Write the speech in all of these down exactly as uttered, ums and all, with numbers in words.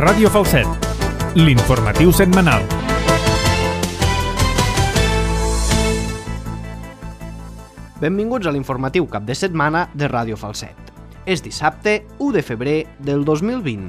Ràdio Falset, l'informatiu setmanal. Benvinguts a l'informatiu cap de setmana de Ràdio Falset. És dissabte u de febrer del dos mil vint.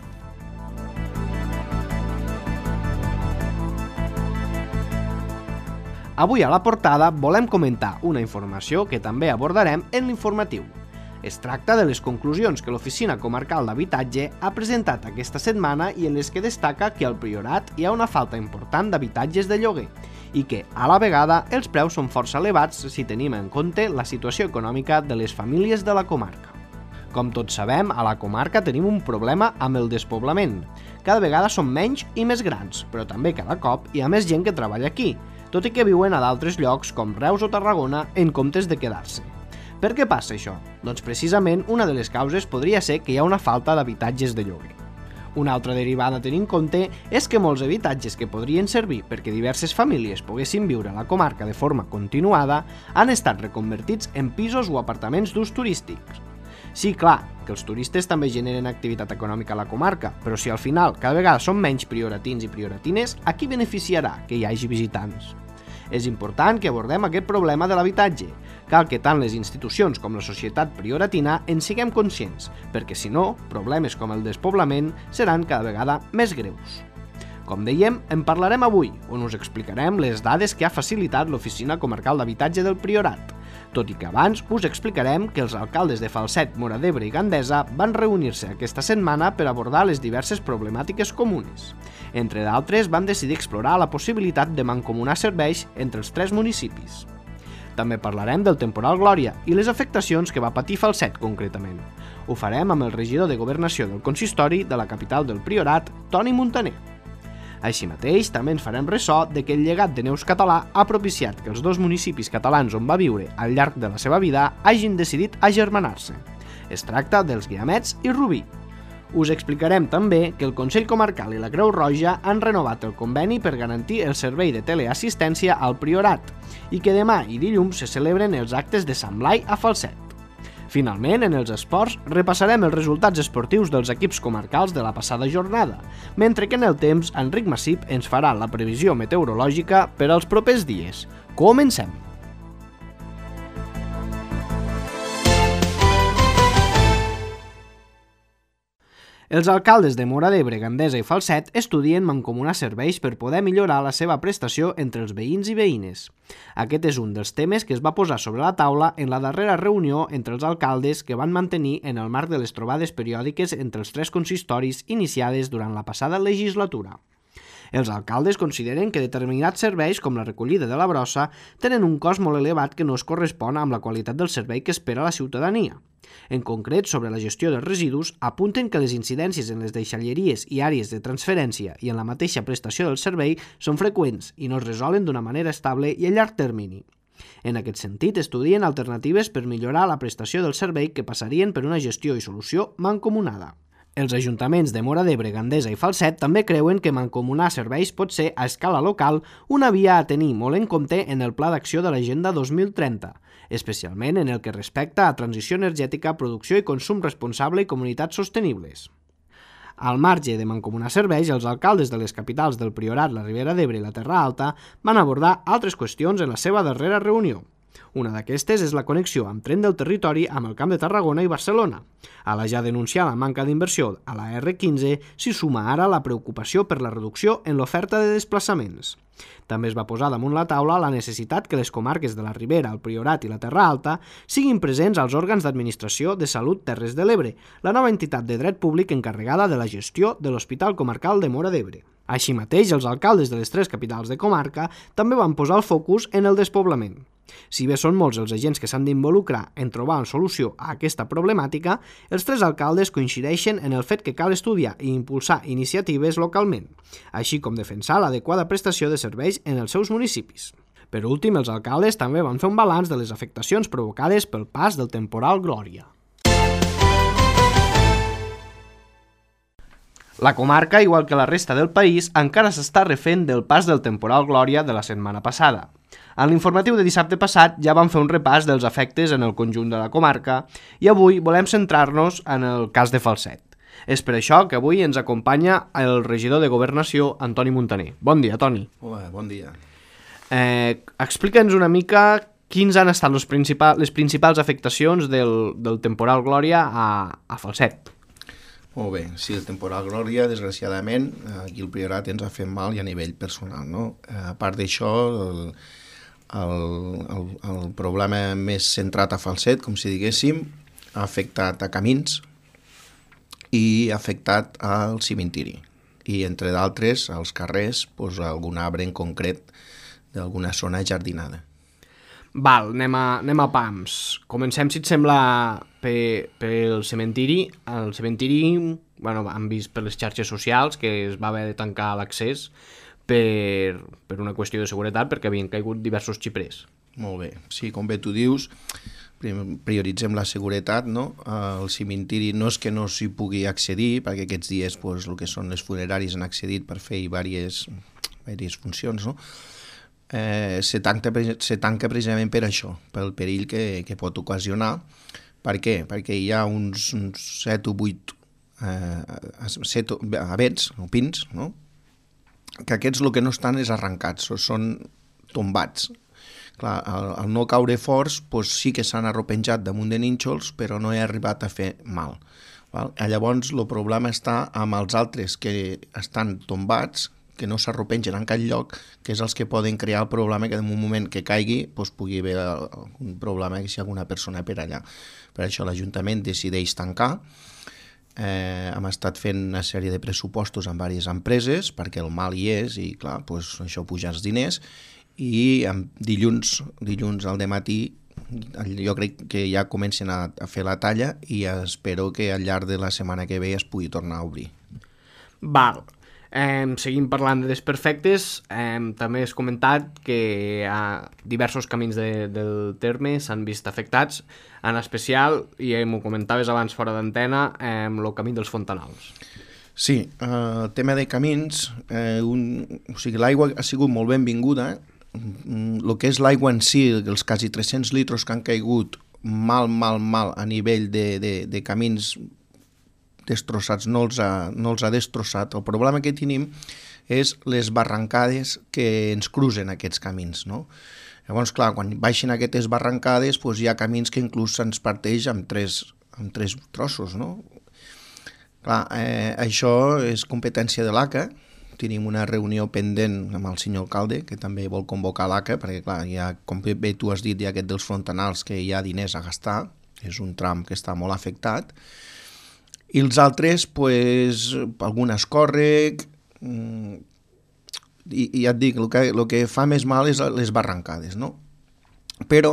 Avui a la portada volem comentar una informació que també abordarem en l'informatiu. Es tracta de les conclusions que l'Oficina Comarcal d'Habitatge ha presentat aquesta setmana i en les que destaca que al Priorat hi ha una falta important d'habitatges de lloguer i que, a la vegada, els preus són força elevats si tenim en compte la situació econòmica de les famílies de la comarca. Com tots sabem, a la comarca tenim un problema amb el despoblament. Cada vegada som menys i més grans, però també cada cop hi ha més gent que treballa aquí, tot i que viuen a d'altres llocs com Reus o Tarragona en comptes de quedar-se. Per què passa això? Doncs precisament una de les causes podria ser que hi ha una falta d'habitatges de lloguer. Una altra derivada a tenir en compte és que molts habitatges que podrien servir perquè diverses famílies poguessin viure a la comarca de forma continuada han estat reconvertits en pisos o apartaments d'ús turístics. Sí, clar, que els turistes també generen activitat econòmica a la comarca, però si al final cada vegada són menys prioratins i prioratines, a qui beneficiarà que hi hagi visitants? És important que abordem aquest problema de l'habitatge. Cal que tant les institucions com la societat prioratina en siguem conscients, perquè si no, problemes com el despoblament seran cada vegada més greus. Com dèiem, en parlarem avui, on us explicarem les dades que ha facilitat l'Oficina Comarcal d'Habitatge del Priorat, tot i que abans us explicarem que els alcaldes de Falset, Móra d'Ebre i Gandesa van reunir-se aquesta setmana per abordar les diverses problemàtiques comunes. Entre d'altres, van decidir explorar la possibilitat de mancomunar serveis entre els tres municipis. També parlarem del temporal Glòria i les afectacions que va patir Falset concretament. Ho farem amb el regidor de Governació del Consistori de la capital del Priorat, Toni Muntaner. Així mateix, també ens farem ressò de que el llegat de Neus català ha propiciat que els dos municipis catalans on va viure al llarg de la seva vida hagin decidit agermanar-se. Es tracta dels Guiamets i Rubí. Us explicarem també que el Consell Comarcal i la Creu Roja han renovat el conveni per garantir el servei de teleassistència al Priorat i que demà i dilluns se celebren els actes de Sant Blai a Falset. Finalment, en els esports, repassarem els resultats esportius dels equips comarcals de la passada jornada, mentre que en el temps, Enric Massip ens farà la previsió meteorològica per als propers dies. Comencem! Els alcaldes de Móra d'Ebre, Gandesa i Falset estudien mancomunar serveis per poder millorar la seva prestació entre els veïns i veïnes. Aquest és un dels temes que es va posar sobre la taula en la darrera reunió entre els alcaldes que van mantenir en el marc de les trobades periòdiques entre els tres consistoris iniciades durant la passada legislatura. Els alcaldes consideren que determinats serveis, com la recollida de la brossa, tenen un cost molt elevat que no es correspon amb la qualitat del servei que espera la ciutadania. En concret, sobre la gestió dels residus, apunten que les incidències en les deixalleries i àrees de transferència i en la mateixa prestació del servei són freqüents i no es resolen d'una manera estable i a llarg termini. En aquest sentit, estudien alternatives per millorar la prestació del servei que passarien per una gestió i solució mancomunada. Els ajuntaments de Móra d'Ebre, Gandesa i Falset també creuen que mancomunar serveis pot ser, a escala local, una via a tenir molt en compte en el Pla d'Acció de l'Agenda dos mil trenta, especialment en el que respecta a transició energètica, producció i consum responsable i comunitats sostenibles. Al marge de mancomunar serveis, els alcaldes de les capitals del Priorat, la Ribera d'Ebre i la Terra Alta van abordar altres qüestions en la seva darrera reunió. Una d'aquestes és la connexió amb tren del territori amb el Camp de Tarragona i Barcelona. A la ja denunciada manca d'inversió a la erre quinze s'hi suma ara la preocupació per la reducció en l'oferta de desplaçaments. També es va posar damunt la taula la necessitat que les comarques de la Ribera, el Priorat i la Terra Alta siguin presents als òrgans d'administració de Salut Terres de l'Ebre, la nova entitat de dret públic encarregada de la gestió de l'Hospital Comarcal de Móra d'Ebre. Així mateix, els alcaldes de les tres capitals de comarca també van posar el focus en el despoblament. Si bé són molts els agents que s'han d'involucrar en trobar una solució a aquesta problemàtica, els tres alcaldes coincideixen en el fet que cal estudiar i impulsar iniciatives localment, així com defensar l'adequada prestació de serveis en els seus municipis. Per últim, els alcaldes també van fer un balanç de les afectacions provocades pel pas del temporal Glòria. La comarca, igual que la resta del país, encara s'està refent del pas del temporal Glòria de la setmana passada. En l'informatiu de dissabte passat ja vam fer un repàs dels efectes en el conjunt de la comarca i avui volem centrar-nos en el cas de Falset. És per això que avui ens acompanya el regidor de Governació, Antoni Muntaner. Bon dia, Toni. Hola, bon dia. Eh, Explica'ns una mica quins han estat les, principals, les principals afectacions del, del temporal Glòria a, a Falset. Molt bé, sí, el temporal Glòria, desgraciadament, aquí al Priorat ens ha fet mal i a nivell personal, no? A part d'això, el, el, el, el problema més centrat a Falset, com si diguéssim, ha afectat a camins i ha afectat al cimentiri. I, entre d'altres, als carrers, doncs, algun arbre en concret d'alguna zona jardinada. Val, anem a, anem a pams. Comencem, si et sembla, pe, pel cementiri. El cementiri, bueno, hem vist per les xarxes socials que es va haver de tancar l'accés per, per una qüestió de seguretat, perquè havien caigut diversos xiprers. Molt bé, sí, com bé tu dius, prioritzem la seguretat, no? El cementiri no és que no s'hi pugui accedir, perquè aquests dies pues, el que són les funeraris han accedit per fer diverses, diverses funcions, no? Eh, se, tanca, se tanca precisament per això, pel perill que, que pot ocasionar. Per què? Perquè hi ha uns, uns set o vuit eh, set avets o pins, no? Que aquests el que no estan és arrencats, són tombats. Clar, al, al no caure forts, doncs sí que s'han arropenjat damunt de nínxols, però no he arribat a fer mal. Val? Llavors el problema està amb els altres que estan tombats, que no s'arropengen en cap lloc, que és els que poden crear el problema que en un moment que caigui doncs, pugui haver un problema que si hi ha alguna persona per allà. Per això l'Ajuntament decideix tancar. Eh, hem estat fent una sèrie de pressupostos amb diverses empreses perquè el mal hi és i clar, doncs, això puja els diners i dilluns, dilluns al dematí jo crec que ja comencen a, a fer la talla i espero que al llarg de la setmana que ve es pugui tornar a obrir. Val. Eh, seguim parlant de desperfectes. Eh, també has comentat que eh, diversos camins de, del terme s'han vist afectats, en especial, i eh, m'ho comentaves abans fora d'antena, eh, el camí dels Fontanals. Sí, eh, el tema de camins, eh, un, o sigui, l'aigua ha sigut molt benvinguda. El que és l'aigua en si, els quasi tres-cents litres que han caigut mal, mal, mal a nivell de, de, de camins destrossats, no els, ha, no els ha destrossat. El problema que tenim és les barrancades que ens cruzen aquests camins, no? Llavors, clar, quan baixen aquestes barrancades, doncs hi ha camins que inclús se'ns parteix amb tres, amb tres trossos, no? Clar, eh, això és competència de l'A C A. Tenim una reunió pendent amb el senyor alcalde, que també vol convocar l'A C A, perquè, clar, ja, com bé tu has dit, hi ha aquest dels Fontanals, que hi ha diners a gastar, és un tram que està molt afectat, i els altres, pues, algun escòrrec, i, i ja et dic, el que, el que fa més mal és les barrancades, no? Però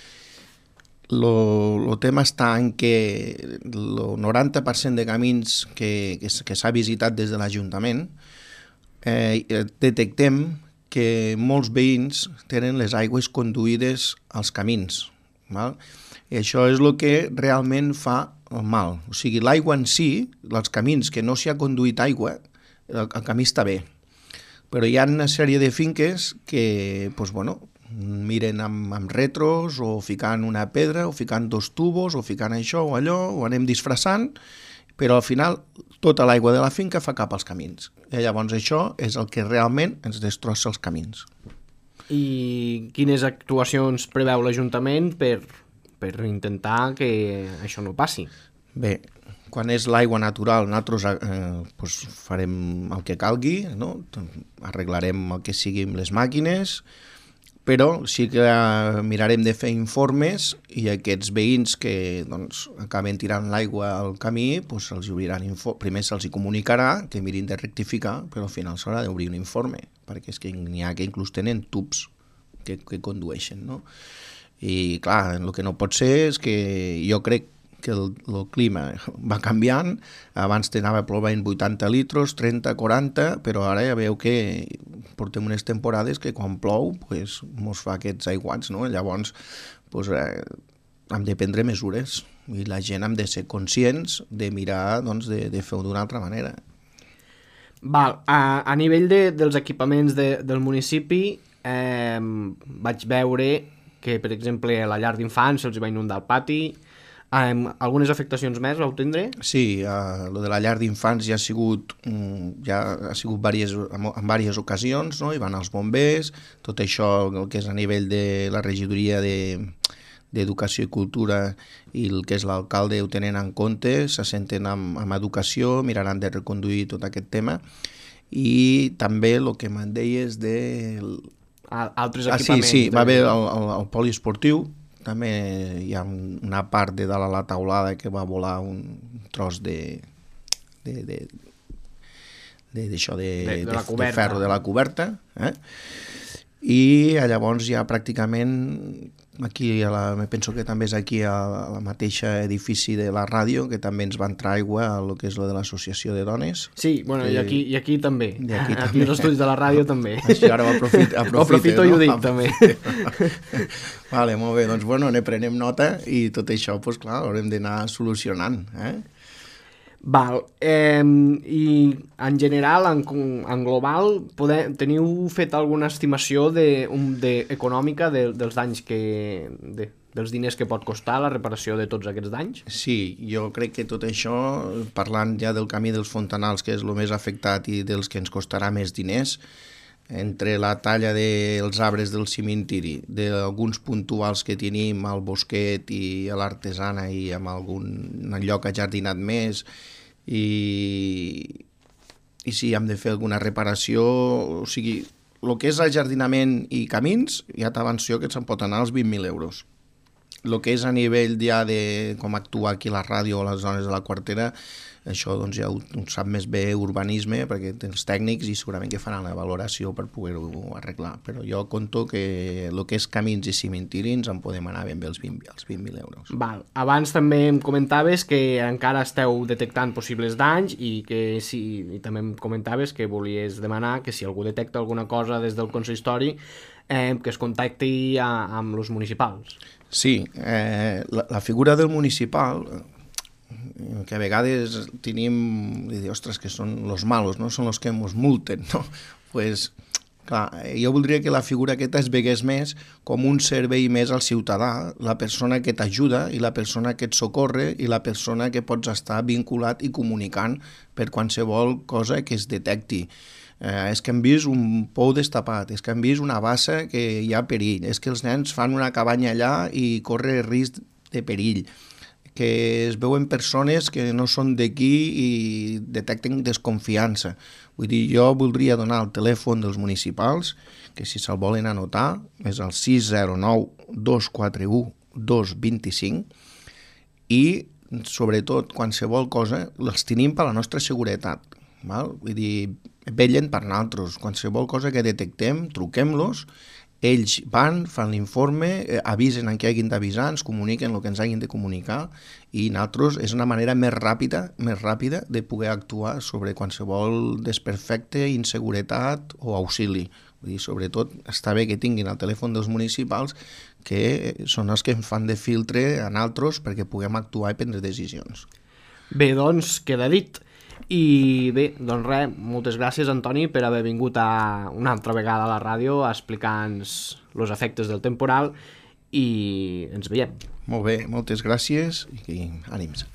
el tema està en que el noranta per cent de camins que, que, que s'ha visitat des de l'Ajuntament eh, detectem que molts veïns tenen les aigües conduïdes als camins, val? I això és el que realment fa el mal. O sigui, l'aigua en si, els camins que no s'hi ha conduït aigua, el, el camí està bé. Però hi ha una sèrie de finques que, doncs, bueno, miren amb, amb retros, o ficant una pedra, o ficant dos tubos, o ficant això o allò, o anem disfressant, però al final tota l'aigua de la finca fa cap als camins. I llavors això és el que realment ens destrossa els camins. I quines actuacions preveu l'Ajuntament per... per intentar que això no passi? Bé, quan és l'aigua natural, nosaltres eh, doncs farem el que calgui, no? Arreglarem el que sigui amb les màquines, però sí que mirarem de fer informes i aquests veïns que doncs, acaben tirant l'aigua al camí, doncs se'ls obriran info... primer se'ls comunicarà que mirin de rectificar, però al final s'haurà d'obrir un informe, perquè és que n'hi ha que inclús tenen tubs que, que condueixen, no? I clar, el que no pot ser és que jo crec que el, el clima va canviant, abans t'anava plovent vuitanta litros, trenta, quaranta, però ara ja veu que portem unes temporades que quan plou pues, mos fa aquests aiguats, no? Llavors pues, eh, hem de prendre mesures i la gent hem de ser conscients de mirar doncs, de, de fer-ho d'una altra manera. Val, a, a nivell de, dels equipaments de, del municipi eh, vaig veure que, per exemple, a la llar d'infants se'ls va inundar el pati, Um, algunes afectacions més vau tindre? Sí, uh, lo de la llar d'infants ja ha sigut, um, ja ha sigut varies, en diverses ocasions, no? Hi van els bombers, tot això el que és a nivell de la regidoria de d'Educació i Cultura i el que és l'alcalde ho tenen en compte, se senten amb, amb educació, miraran de reconduir tot aquest tema. I també el que me'n deies de... Altres ah, equipaments. Sí, sí, va haver el, el, el poliesportiu, també hi ha una part de dalt a la taulada que va volar un tros de... de, de d'això de, de, de, de, de ferro de la coberta, eh? I llavors ja pràcticament aquí, a la, me penso que també és aquí a la mateixa edifici de la ràdio, que també ens va entrar aigua a lo que és lo de l'associació de dones. Sí, bueno, que... i, aquí, i aquí també. I aquí, aquí els estudis de la ràdio també. Així, ara ho aprofito, aprofito, ho aprofito no? I ho dic també. Vale, molt bé, doncs bueno, ne prenem nota i tot això, doncs clar, haurem d'anar solucionant, eh? Val, eh, i en general, en, en global, podem, teniu fet alguna estimació de, um, de, econòmica de, dels danys que, de, dels diners que pot costar la reparació de tots aquests danys? Sí, jo crec que tot això, parlant ja del camí dels fontanals, que és el més afectat i dels que ens costarà més diners, entre la talla dels arbres del cimentiri, d'alguns puntuals que tenim al Bosquet i a l'Artesana i amb algun lloc ajardinat més, i, i si hem de fer alguna reparació, o sigui, el que és ajardinament i camins, ja t'avancio que se'n pot anar als vint mil euros. El que és a nivell ja de com actuar aquí a la ràdio o a les zones de la quartera, això doncs ja ho, ho sap més bé urbanisme, perquè tens tècnics i segurament que faran la valoració per poder-ho arreglar. Però jo conto que el que és camins i cimentiri ens en podem anar ben bé els vint mil euros. Val. Abans també em comentaves que encara esteu detectant possibles danys i que sí, i també em comentaves que volies demanar que si algú detecta alguna cosa des del consistori, eh, que es contacti a, amb els municipals. Sí, eh, la, la figura del municipal, que a vegades tenim, i dir, ostres, que són los malos, no? Són los que ens multen, no? Pues, clar, jo voldria que la figura aquesta es vegués més com un servei més al ciutadà, la persona que t'ajuda i la persona que et socorre i la persona que pots estar vinculat i comunicant per qualsevol cosa que es detecti. Eh, és que hem vist un pou destapat, és que hem vist una bassa que hi ha perill, és que els nens fan una cabanya allà i corre risc de perill, que es veuen persones que no són d'aquí i detecten desconfiança. Vull dir, jo voldria donar el telèfon dels municipals, que si se'l volen anotar, és el sis zero nou dos quatre u dos dos cinc, i sobretot qualsevol cosa els tenim per la nostra seguretat. Val? Vull dir, vetllen per nosaltres. Qualsevol cosa que detectem, truquem-los, ells van, fan l'informe, eh, avisen en què hagin d'avisar, ens comuniquen el que ens hagin de comunicar i nosaltres és una manera més ràpida, més ràpida de poder actuar sobre qualsevol desperfecte, inseguretat o auxili. Vull dir, sobretot està bé que tinguin el telèfon dels municipals, que són els que ens fan de filtre a nosaltres perquè puguem actuar i prendre decisions. Bé, doncs, queda dit. I bé, doncs res, moltes gràcies, Antoni, per haver vingut a, una altra vegada a la ràdio a explicar-nos els efectes del temporal i ens veiem. Molt bé, moltes gràcies i ànims.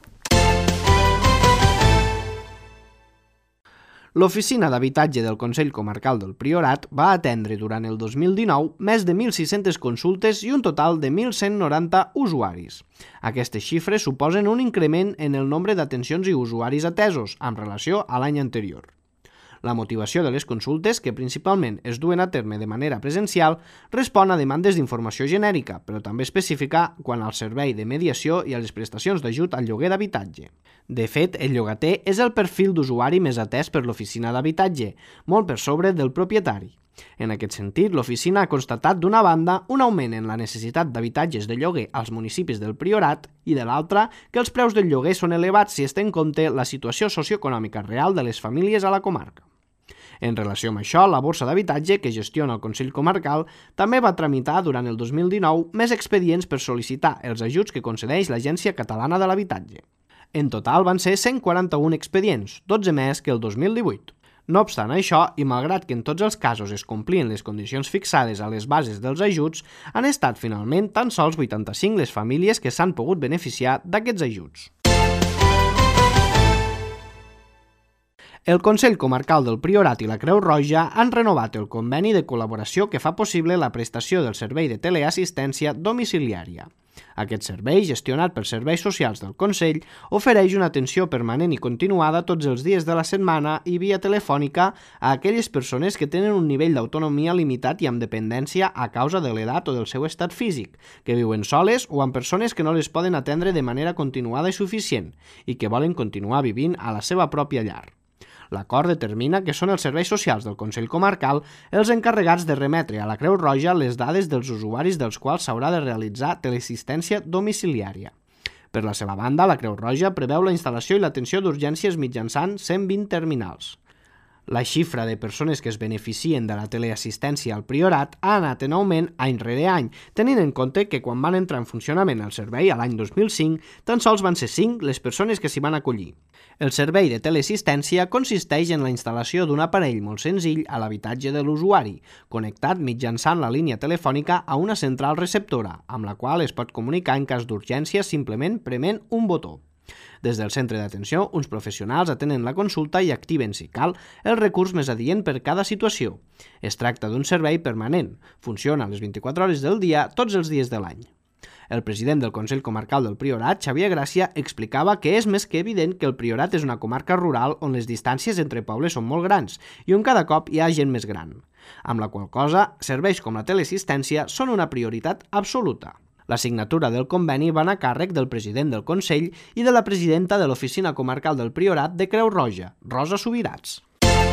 L'Oficina d'Habitatge del Consell Comarcal del Priorat va atendre durant el dos mil dinou més de mil sis-centes consultes i un total de mil cent noranta usuaris. Aquestes xifres suposen un increment en el nombre d'atencions i usuaris atesos en relació a l'any anterior. La motivació de les consultes, que principalment es duen a terme de manera presencial, respon a demandes d'informació genèrica, però també específica quant al servei de mediació i a les prestacions d'ajut al lloguer d'habitatge. De fet, el llogater és el perfil d'usuari més atès per l'oficina d'habitatge, molt per sobre del propietari. En aquest sentit, l'oficina ha constatat d'una banda un augment en la necessitat d'habitatges de lloguer als municipis del Priorat i de l'altra que els preus del lloguer són elevats si es té en compte la situació socioeconòmica real de les famílies a la comarca. En relació amb això, la borsa d'habitatge que gestiona el Consell Comarcal també va tramitar durant el dos mil dinou més expedients per sol·licitar els ajuts que concedeix l'Agència Catalana de l'Habitatge. En total van ser cent quaranta-un expedients, dotze més que el dos mil divuit. No obstant això, i malgrat que en tots els casos es complien les condicions fixades a les bases dels ajuts, han estat finalment tan sols vuitanta-cinc les famílies que s'han pogut beneficiar d'aquests ajuts. El Consell Comarcal del Priorat i la Creu Roja han renovat el conveni de col·laboració que fa possible la prestació del servei de teleassistència domiciliària. Aquest servei, gestionat per Serveis Socials del Consell, ofereix una atenció permanent i continuada tots els dies de la setmana i via telefònica a aquelles persones que tenen un nivell d'autonomia limitat i amb dependència a causa de l'edat o del seu estat físic, que viuen soles o amb persones que no les poden atendre de manera continuada i suficient i que volen continuar vivint a la seva pròpia llar. L'acord determina que són els serveis socials del Consell Comarcal els encarregats de remetre a la Creu Roja les dades dels usuaris dels quals s'haurà de realitzar teleassistència domiciliària. Per la seva banda, la Creu Roja preveu la instal·lació i l'atenció d'urgències mitjançant cent vint terminals. La xifra de persones que es beneficien de la teleassistència al Priorat ha anat en augment any rere any, tenint en compte que quan van entrar en funcionament el servei a l'any dos mil cinc, tan sols van ser cinc les persones que s'hi van acollir. El servei de teleassistència consisteix en la instal·lació d'un aparell molt senzill a l'habitatge de l'usuari, connectat mitjançant la línia telefònica a una central receptora, amb la qual es pot comunicar en cas d'urgència simplement prement un botó. Des del centre d'atenció, uns professionals atenen la consulta i activen, si cal, el recurs més adient per cada situació. Es tracta d'un servei permanent. Funciona a les vint-i-quatre hores del dia, tots els dies de l'any. El president del Consell Comarcal del Priorat, Xavier Gràcia, explicava que és més que evident que el Priorat és una comarca rural on les distàncies entre pobles són molt grans i on cada cop hi ha gent més gran. Amb la qual cosa, serveis com la teleassistència són una prioritat absoluta. La signatura del conveni va anar a càrrec del president del Consell i de la presidenta de l'Oficina Comarcal del Priorat de Creu Roja, Rosa Subirats.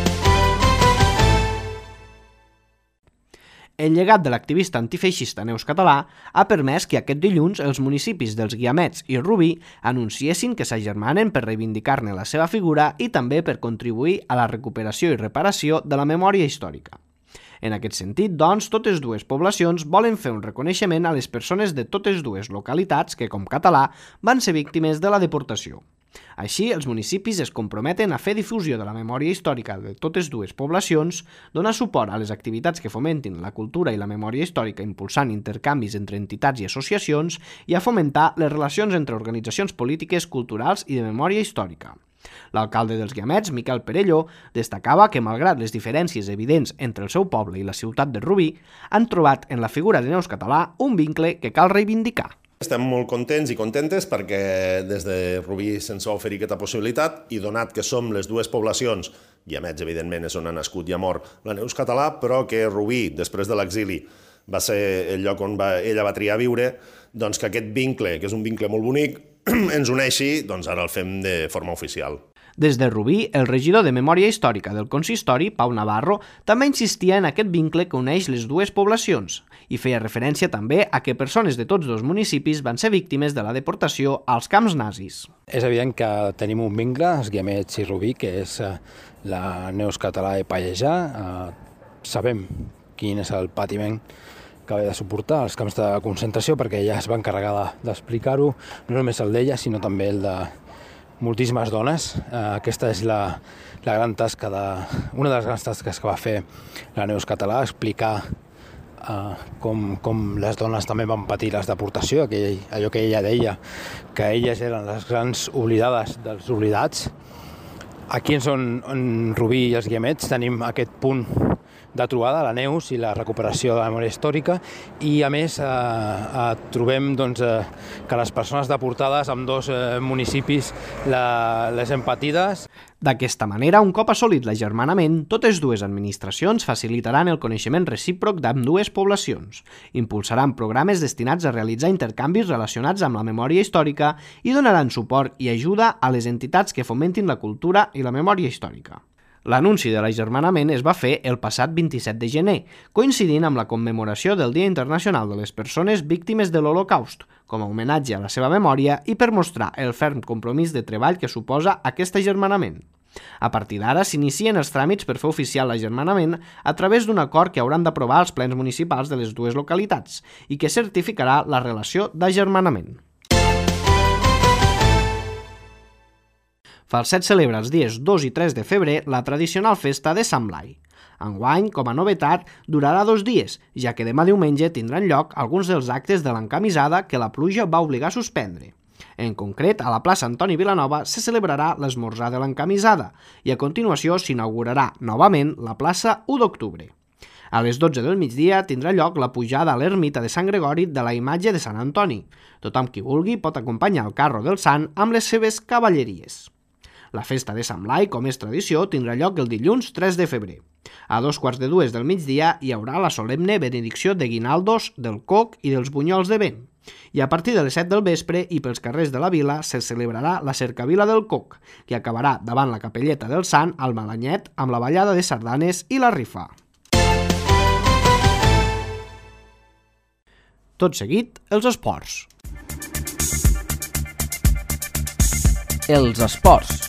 El llegat de l'activista antifeixista Neus Català ha permès que aquest dilluns els municipis dels Guiamets i Rubí anunciessin que s'agermanen per reivindicar-ne la seva figura i també per contribuir a la recuperació i reparació de la memòria històrica. En aquest sentit, doncs, totes dues poblacions volen fer un reconeixement a les persones de totes dues localitats que, com Català, van ser víctimes de la deportació. Així, els municipis es comprometen a fer difusió de la memòria històrica de totes dues poblacions, donar suport a les activitats que fomentin la cultura i la memòria històrica impulsant intercanvis entre entitats i associacions i a fomentar les relacions entre organitzacions polítiques, culturals i de memòria històrica. L'alcalde dels Guiamets, Miquel Perelló, destacava que, malgrat les diferències evidents entre el seu poble i la ciutat de Rubí, han trobat en la figura de Neus Català un vincle que cal reivindicar. Estem molt contents i contentes perquè des de Rubí se'ns va oferir aquesta possibilitat i donat que som les dues poblacions, Guiamets evidentment és on ha nascut i ha mort la Neus Català, però que Rubí, després de l'exili, va ser el lloc on va, ella va triar viure, doncs que aquest vincle, que és un vincle molt bonic, ens uneixi, doncs ara el fem de forma oficial. Des de Rubí, el regidor de Memòria Històrica del Consistori, Pau Navarro, també insistia en aquest vincle que uneix les dues poblacions i feia referència també a que persones de tots dos municipis van ser víctimes de la deportació als camps nazis. És evident que tenim un vincle, els Guiamets i Rubí, que és la Neus Català de Pallejà. Sabem quin és el patiment que va de suportar els camps de concentració, perquè ella es va encarregar d'explicar-ho, no només el d'ella, sinó també el de moltíssimes dones. Aquesta és la, la gran tasca de, una de les grans tasques que va fer la Neus Català, explicar uh, com, com les dones també van patir les deportació, que, allò que ella deia, que elles eren les grans oblidades dels oblidats. Aquí en, són, en Rubí i els Guiamets tenim aquest punt de trobada, la Neus i la recuperació de la memòria històrica, i a més eh, eh, trobem doncs, eh, que les persones deportades amb dos eh, municipis la, les hem patides. D'aquesta manera, un cop assolit l'agermanament, totes dues administracions facilitaran el coneixement recíproc d'ambdues poblacions, impulsaran programes destinats a realitzar intercanvis relacionats amb la memòria històrica i donaran suport i ajuda a les entitats que fomentin la cultura i la memòria històrica. L'anunci de l'agermanament es va fer el passat vint-i-set de gener, coincidint amb la commemoració del Dia Internacional de les Persones Víctimes de l'Holocaust, com a homenatge a la seva memòria i per mostrar el ferm compromís de treball que suposa aquest agermanament. A partir d'ara s'inicien els tràmits per fer oficial l'agermanament a través d'un acord que hauran d'aprovar els plens municipals de les dues localitats i que certificarà la relació d'agermanament. Falset celebra els dies dos i tres de febrer la tradicional festa de Sant Blai. Enguany, com a novetat, durarà dos dies, ja que demà diumenge tindran lloc alguns dels actes de l'encamisada que la pluja va obligar a suspendre. En concret, a la plaça Antoni Vilanova se celebrarà l'esmorzar de l'encamisada i a continuació s'inaugurarà novament la plaça u d'octubre. A les dotze del migdia tindrà lloc la pujada a l'ermita de Sant Gregori de la imatge de Sant Antoni. Tothom qui vulgui pot acompanyar el carro del sant amb les seves cavalleries. La festa de Sant Blai, com és tradició, tindrà lloc el dilluns tres de febrer. A dos quarts de dues del migdia hi haurà la solemne benedicció de guinaldos, del coc i dels bunyols de vent. I a partir de les set del vespre i pels carrers de la vila se celebrarà la cercavila del coc, que acabarà davant la capelleta del sant al Malanyet amb la ballada de sardanes i la rifa. Tot seguit, els esports. Els esports.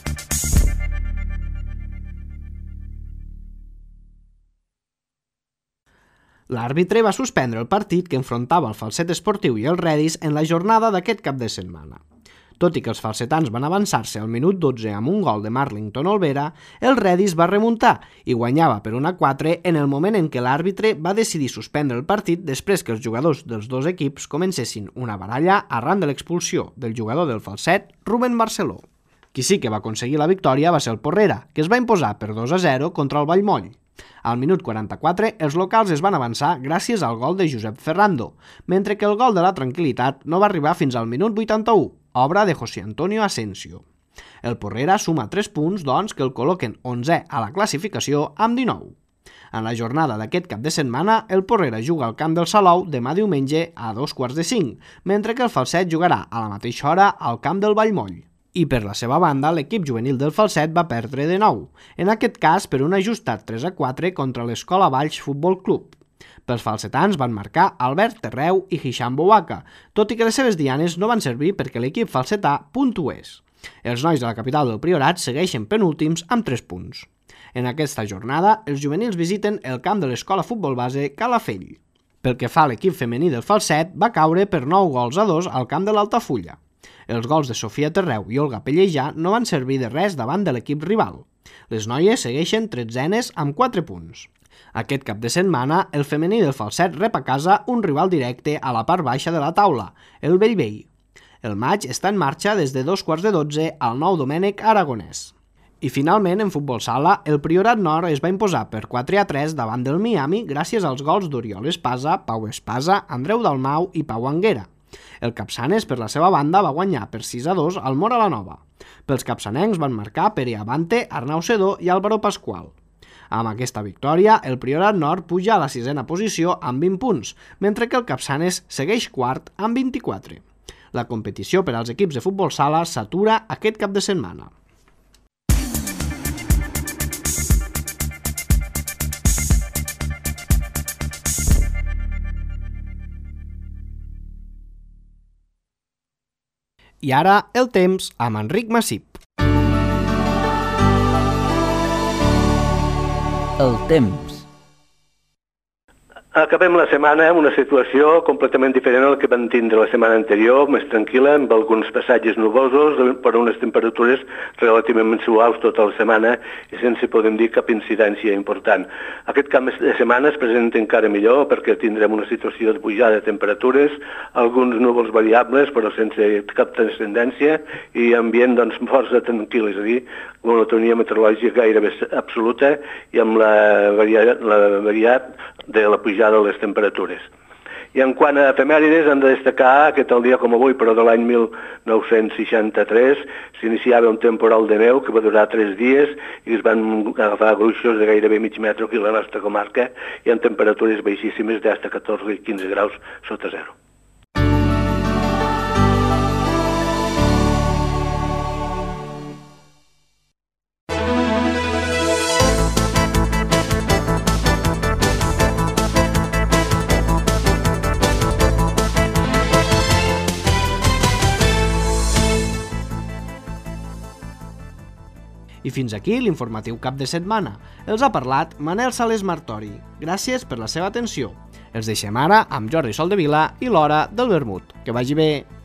L'àrbitre va suspendre el partit que enfrontava el Falset Esportiu i el Redis en la jornada d'aquest cap de setmana. Tot i que els falsetans van avançar-se al minut dotze amb un gol de Marlington Olvera, el Redis va remuntar i guanyava per un a quatre en el moment en què l'àrbitre va decidir suspendre el partit després que els jugadors dels dos equips comencessin una baralla arran de l'expulsió del jugador del Falset, Rubén Barceló. Qui sí que va aconseguir la victòria va ser el Porrera, que es va imposar per dos a zero contra el Vallmoll. Al minut quaranta-quatre, els locals es van avançar gràcies al gol de Josep Ferrando, mentre que el gol de la tranquil·litat no va arribar fins al minut vuitanta-u, obra de José Antonio Asensio. El Porrera suma tres punts, doncs, que el col·loquen onzè a la classificació amb dinou. En la jornada d'aquest cap de setmana, el Porrera juga al camp del Salou demà diumenge a dos quarts de cinc, mentre que el Falset jugarà a la mateixa hora al camp del Vallmoll. I per la seva banda, l'equip juvenil del Falset va perdre de nou, en aquest cas per un ajustat tres a quatre contra l'Escola Valls Futbol Club. Pels falsetans van marcar Albert Terreu i Hisham Bouaka, tot i que les seves dianes no van servir perquè l'equip falsetà puntués. Els nois de la capital del Priorat segueixen penúltims amb tres punts. En aquesta jornada, els juvenils visiten el camp de l'Escola Futbol Base Calafell. Pel que fa a l'equip femení del Falset, va caure per nou gols a dos al camp de l'Altafulla. Els gols de Sofia Terreu i Olga Pellejà no van servir de res davant de l'equip rival. Les noies segueixen tretzenes amb quatre punts. Aquest cap de setmana, el femení del Falset rep a casa un rival directe a la part baixa de la taula, el Bellvei. El maig està en marxa des de dos quarts de dotze al Nou Domènec Aragonès. I finalment, en futbol sala, el Priorat Nord es va imposar per quatre a tres davant del Miami gràcies als gols d'Oriol Espasa, Pau Espasa, Andreu Dalmau i Pau Anguera. El Capçanes, per la seva banda, va guanyar per sis a dos al Móra la Nova. Pels capçanencs van marcar Pere Abante, Arnau Sedó i Álvaro Pascual. Amb aquesta victòria, el Priorat Nord puja a la sisena posició amb vint punts, mentre que el Capçanes segueix quart amb vint-i-quatre. La competició per als equips de futbol sala s'atura aquest cap de setmana. I ara, el temps amb Enric Massip. El temps. Acabem la setmana amb una situació completament diferent a la que vam tindre la setmana anterior, més tranquil·la, amb alguns passatges nuvosos, per unes temperatures relativament suaus tota la setmana i sense, podem dir, cap incidència important. Aquest cap de setmana es presenta encara millor perquè tindrem una situació de pujada de temperatures, alguns núvols variables però sense cap transcendència i ambient doncs, força tranquil, és a dir, monotonia meteorològica gairebé absoluta i amb la variat, la variat de la pujada de les temperatures. I en quant a efemèrides, hem de destacar que tal dia com avui, però de l'any mil nou-cents seixanta-tres, s'iniciava un temporal de neu que va durar tres dies i es van agafar gruixos de gairebé mig metre aquí a la nostra comarca i amb temperatures baixíssimes d'hasta catorze i quinze graus sota zero. I fins aquí l'informatiu cap de setmana. Els ha parlat Manel Sales Martori. Gràcies per la seva atenció. Els deixem ara amb Jordi Soldevila i l'Hora del Vermut. Que vagi bé!